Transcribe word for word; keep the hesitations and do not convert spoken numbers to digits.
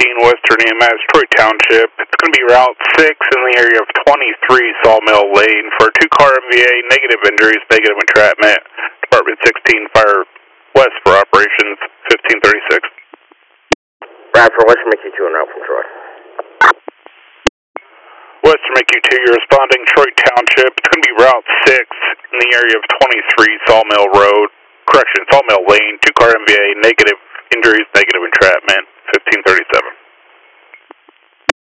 sixteen Western E M S, Troy Township. It's going to be Route six in the area of twenty-three Sawmill Lane for a two-car M V A, negative injuries, negative entrapment. Department sixteen, Fire West for operations fifteen thirty-six. Bradford, Western M Q two en route from Troy. Western M Q two, you're responding, Troy Township. It's going to be Route six in the area of twenty-three Sawmill Road. Correction, Sawmill Lane, two-car M V A, negative injuries, negative entrapment, fifteen thirty-six.